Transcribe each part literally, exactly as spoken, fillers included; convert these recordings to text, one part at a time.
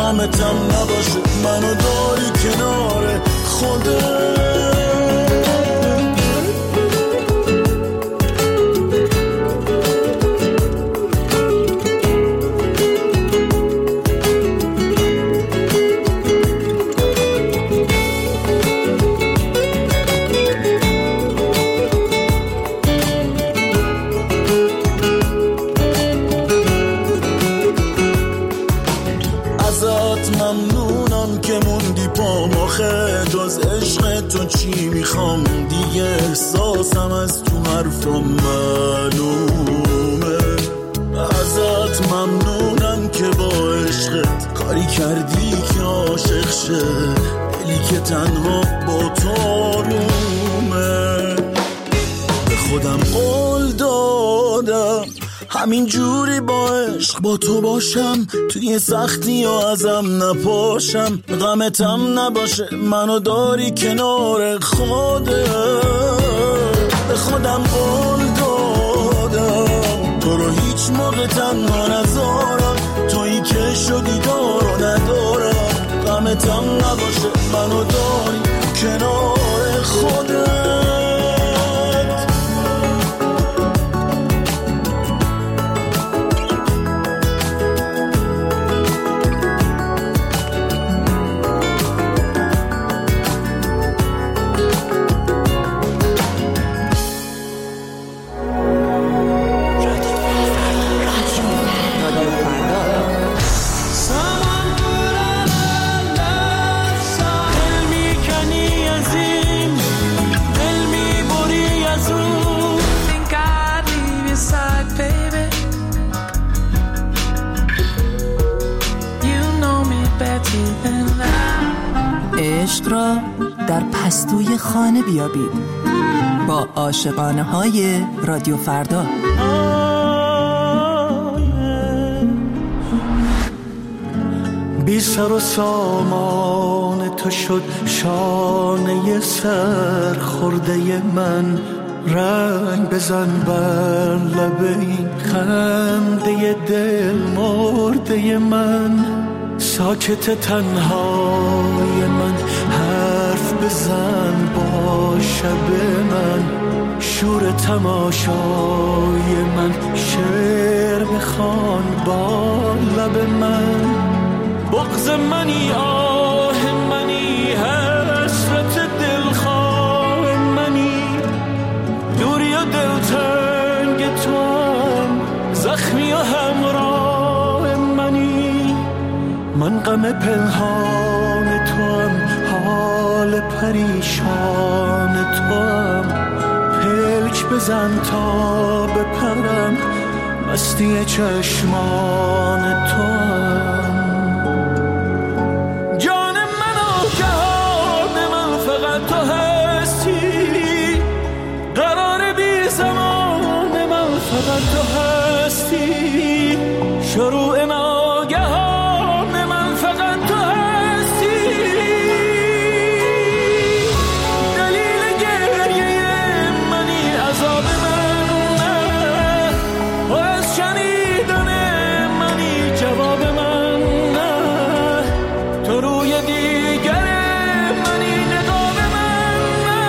غمتم نباشه منو داری کنار خودت. جز عشق تو چی میخوام دیگه احساسم از تو حرفم معلومه. ازت ممنونم که با عشقت کاری کردی که عاشق شه دلی که تنها با تو آرومه. به خودم قول دادم همین جوری با عشق با تو باشم توی سختی و ازم نپاشم غمتم نباشه منو داری کنار خودت. به خودم قول دادم تو رو هیچ موقع تنها نذارم تویی که شدی دارو ندارم غمتم نباشه منو داری کنار خودت. عشق را در پستوی خانه بیابید با عاشقانه های رادیو فردا. بی سر و سامان تو شد شانه سر خورده من رنگ بزن بر لب این خنده دل مرده من ساکت تنهای من حرف بزن با شب من شور تماشای من شعر بخوان با لب من بغض منی آه منی حسرت دلخواه منی دوری و دلتنگ تو هم زخمی و همراه منی من غم پنهان تو هم حال پریشان تو هم پلک بزن تا بپرم مستی چشمان تو هم جان من و جهان من فقط تو هستی قرار بی زمان من فقط تو هستی شروع ناگهان من فقط تو هستی دلیل گریه منی عذاب من و از شنیدن منی جواب من تو روی دیگر منی نقاب من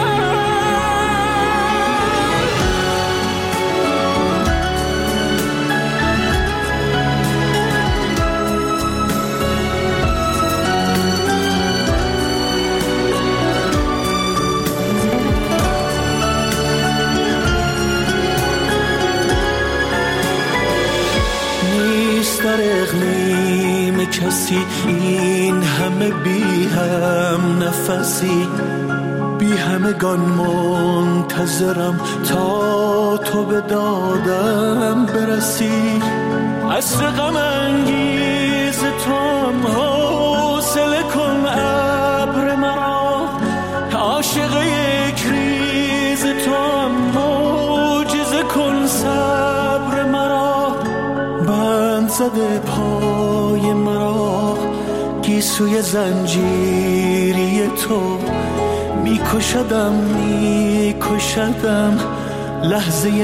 نیست در اقلیم کسی این همه بی هم نفسی بی همگان منتظرم تا تو به دادم برسی عصر غم انگیز تو هم حوصله کن ابر مرا عاشق یک ریز تو هم معجزه کن صبر مرا بند زده پای مرا گیسوی زنجیری تو میکشدم میکشدم لحظه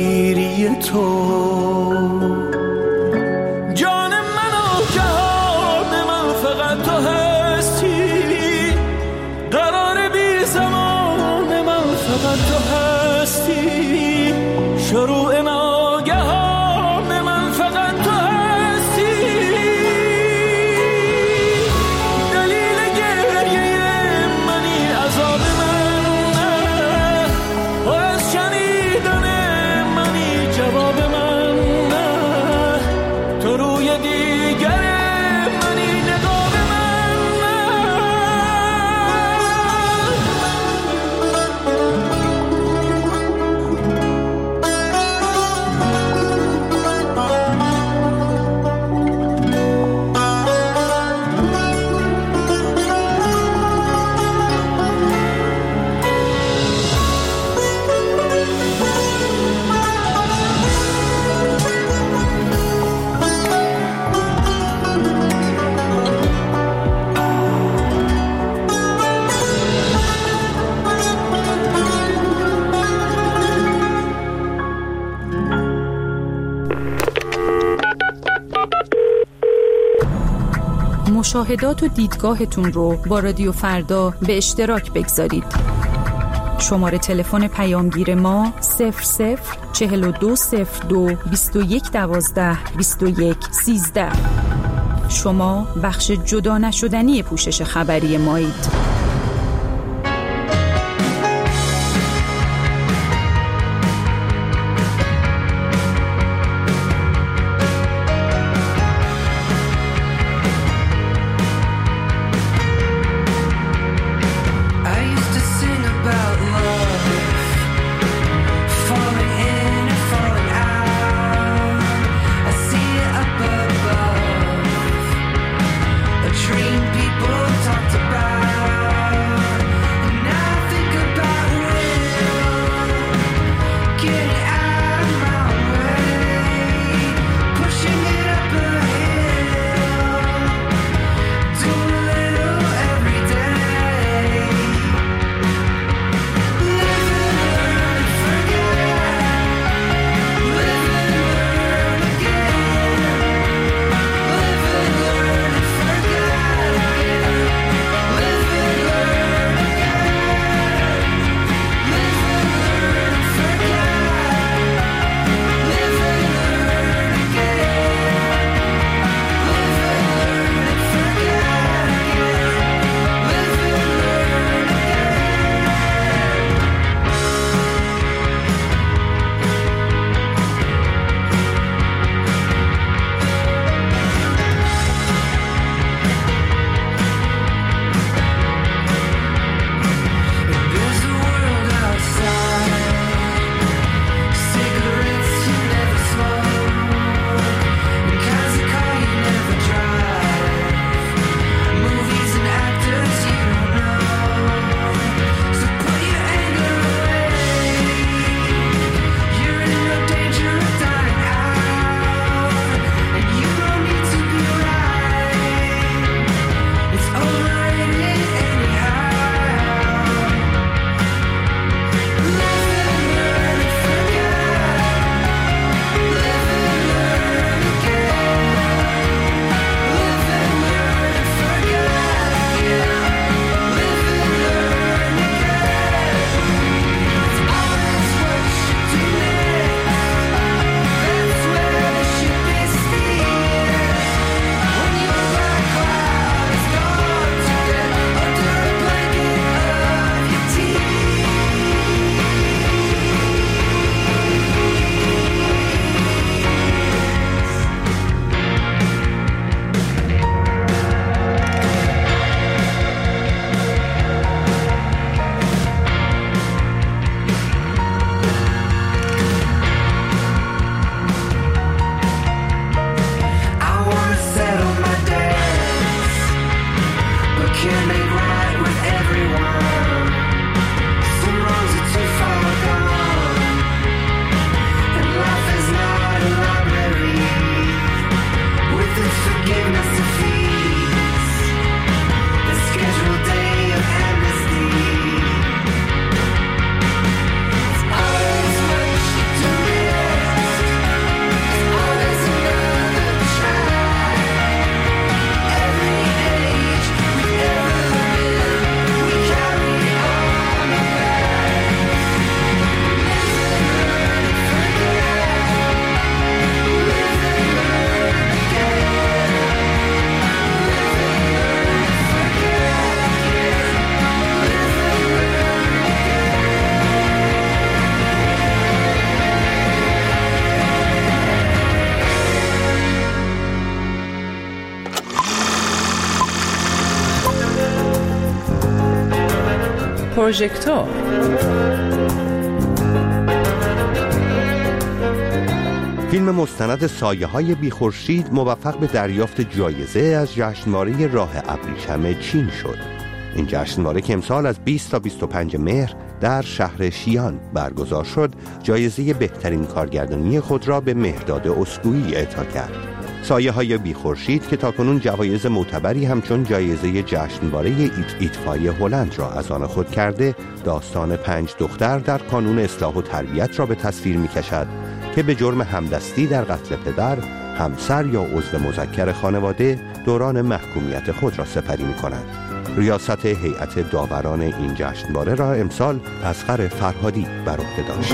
دلگیری تو جان من و جهان مشاهدات و دیدگاهتون رو با رادیو فردا به اشتراک بگذارید. شماره تلفن پیامگیر ما صفر صفر چهل و دو صفر دو بیست و یک دوازده بیست و یک سیزده. شما بخش جدا نشدنی پوشش خبری مایید. پروژکتور. فیلم مستند سایه‌های بی‌خورشید موفق به دریافت جایزه از جشنواره راه ابریشم چین شد. این جشنواره که امسال از بیست تا بیست و پنج مهر در شهر شیان برگزار شد، جایزه بهترین کارگردانی خود را به مهرداد اسکویی اعطا کرد. سایه‌های بی‌خورشید که تاکنون جوایز معتبری همچون جایزه جشنواره ایت ایتفای هلند را از آن خود کرده، داستان پنج دختر در کانون اصلاح و تربیت را به تصویر می‌کشد که به جرم همدستی در قتل پدر همسر یا عضو مذکر خانواده دوران محکومیت خود را سپری می‌کنند. ریاست هیئت داوران این جشنواره را امسال اصغر فرهادی بر عهده داشت.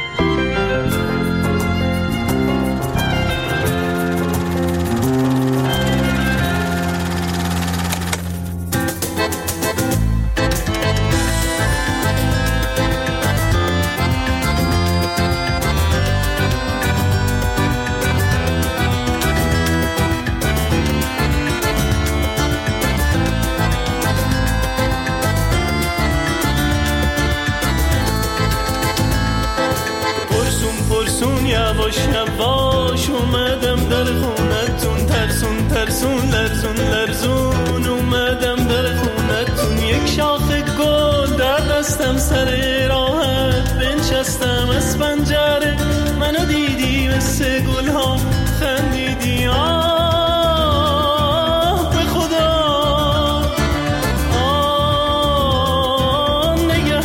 یواش یواش اومدم در خونتون، ترسون ترسون لرزون لرزون اومدم در خونتون. یک شاخه گل در دستم سر راحت بنشستم از پنجره، منو دیدی مثل گل ها خندیدی. آه به خدا آه نگه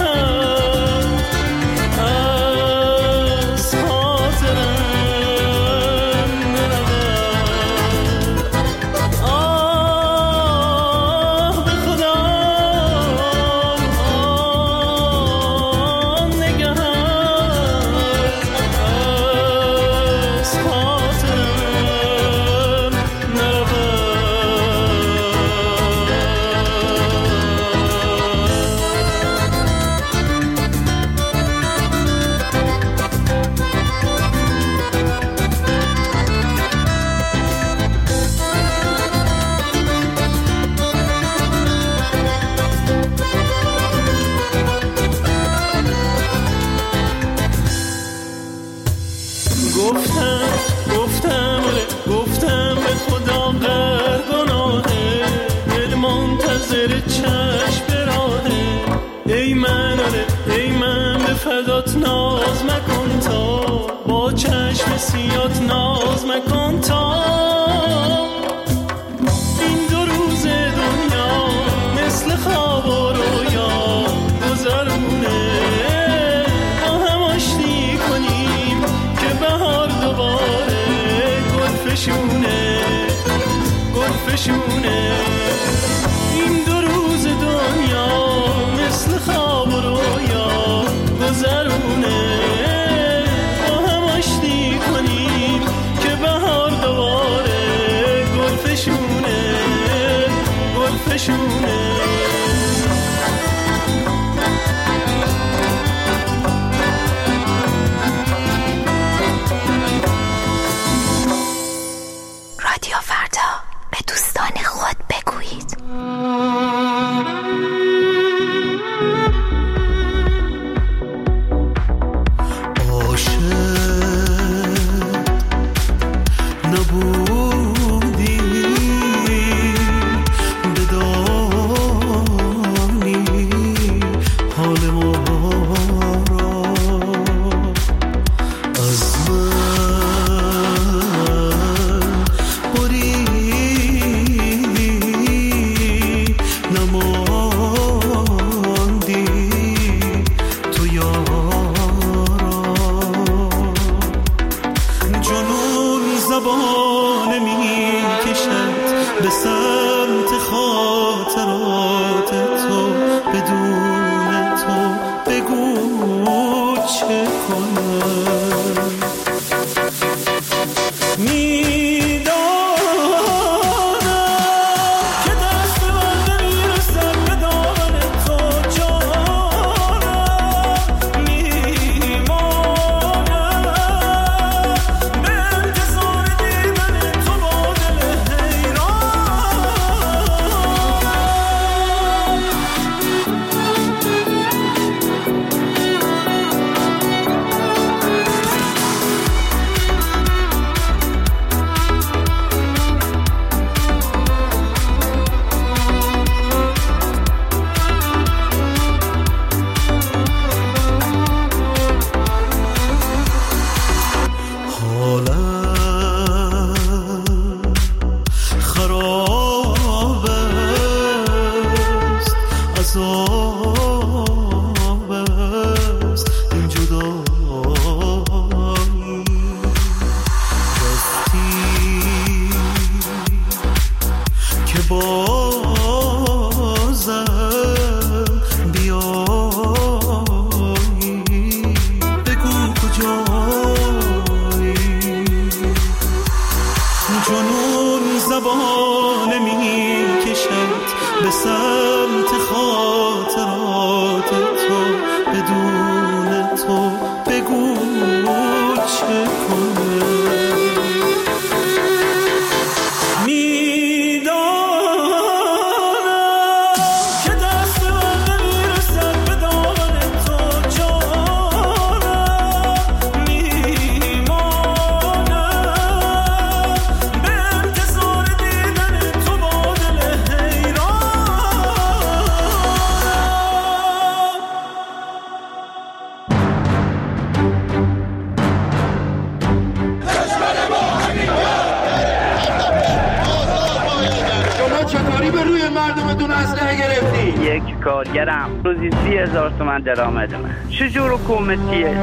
گفتم گفتم گفتم به خدا غر گناهه، دل منتظر چشم راهه. ای من آره ای من به فدات ناز مکن تا، با چشم سیات ناز مکن تا. این دو روز دنیا مثل خواب و رویا گذرونه، با هم آشتی کنیم که بهار دوباره گل فشونه گل فشونه. این دو روز دنیا مثل خواب و رویا گذرونه، با هم آشتی کنیم که بهار دوباره گل فشونه گل فشونه. رادیو فردا، به دوستان خود بگویید. Oh بازم بیایی، بگو کجایی. جنون زبان می کشد به سمت خاطرات تو، بدون تو بگو چه کنه. یک کارگرم روزی سی هزار تومن درآمدمه. چجور حکومتیه؟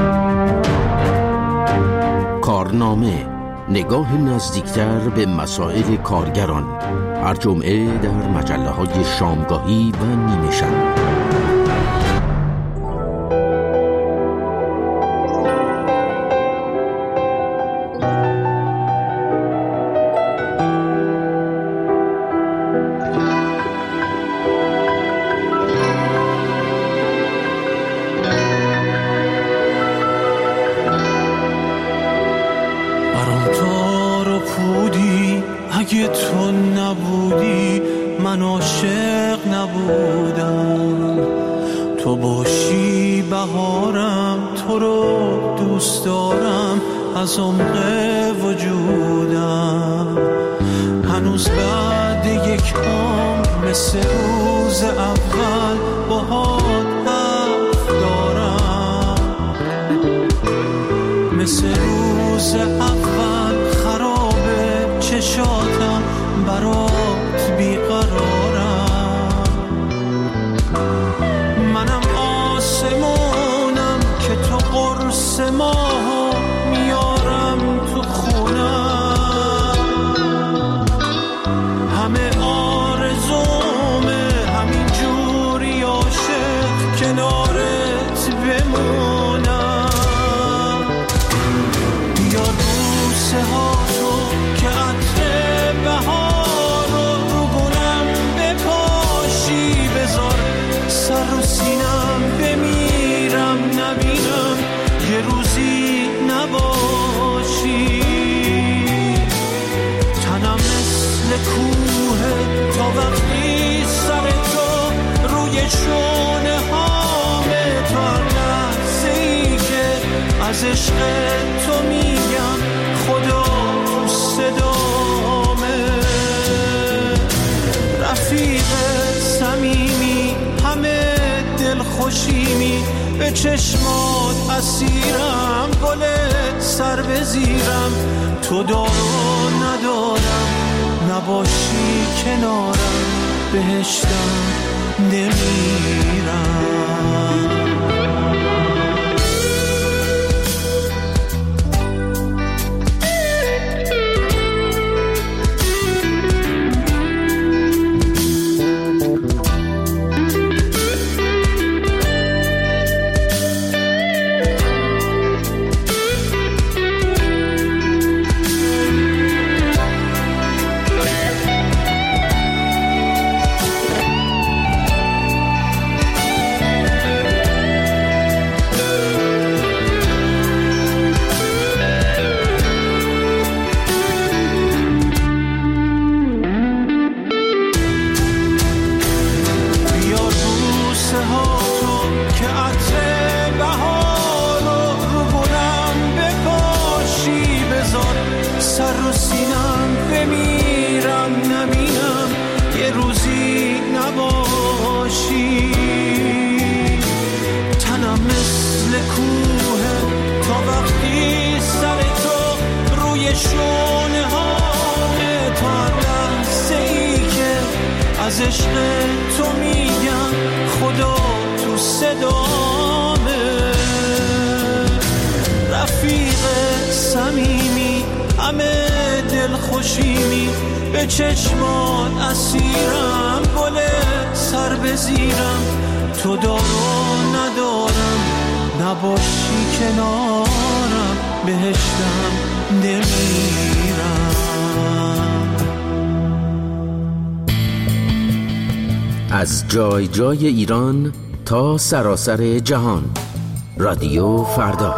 کارنامه، نگاه نزدیکتر به مسائل کارگران، هر جمعه در مجله های شامگاهی و نیمه شب. اگه تو نبودی من عاشق نبودم، تو باشی بهارم، تو رو دوست دارم از عمق وجودم. هنوز بعد یک عمر مثل روز اول باهات حرف دارم، مثل روز اول خرابه چشاتم برات بیقرارم. منم آسمونم که تو قرص ماه میارم تو خونم. همه آرزومه همین جوری عاشق کنارت بمونم. بیا بوسه ها تو که عطر بهار رو رو گلم بپاشی، بذار سر رو سینم بمیرم نبینم یه روزی نباشی. تنم مثل کوه تا وقتی سر تو روی شونه هامه، تا هر لحظه ای که از عشق تو میگم خدا تو صدامه. رفیق صمیمی همه دل خوشیمی، به چشمات اسیرم گلت سر بزیرم. تو دارو ندارم نباشی کنارم، بهشتم نمیرم. از عشق تو میگم خدا تو صدامه. رفیق صمیمی همه دل خوشیمی، به توی چشمان اسیرم، گل سر بزیرم، تو دارو ندارم، نباشی کنارم، بهشتم نمیرم. از جای جای ایران تا سراسر جهان، رادیو فردا.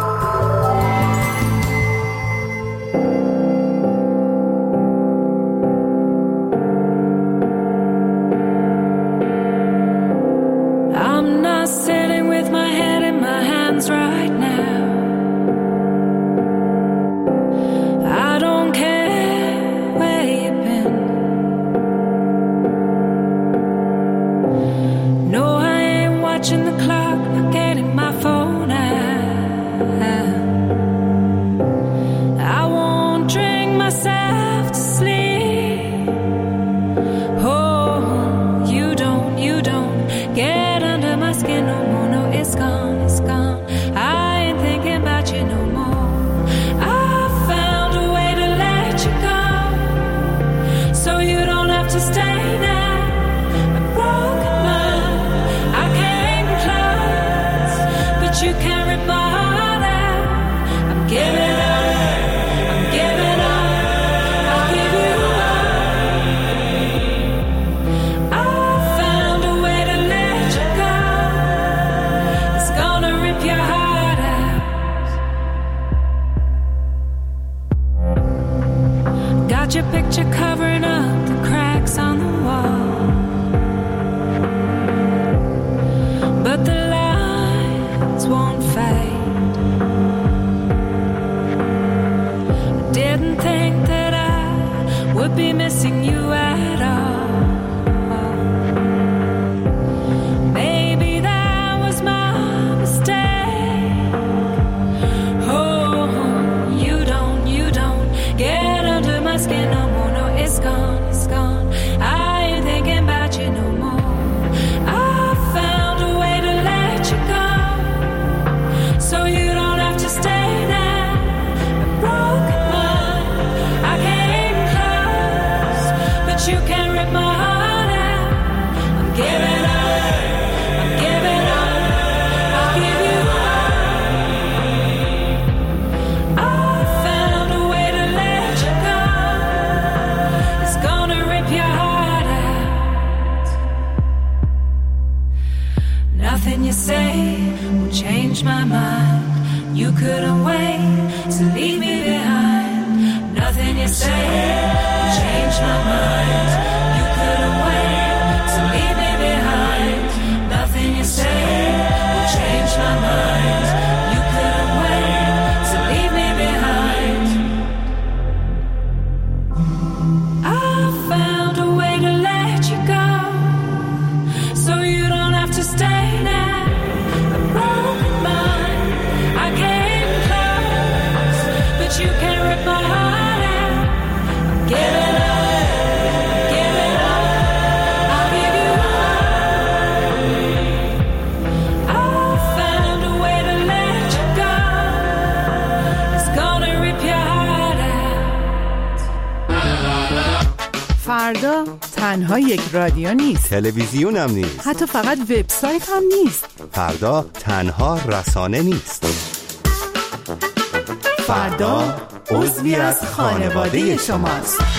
فردا تنها یک رادیو نیست، تلویزیون هم نیست، حتی فقط وبسایت هم نیست. فردا تنها رسانه نیست. فردا عضوی از خانواده شماست.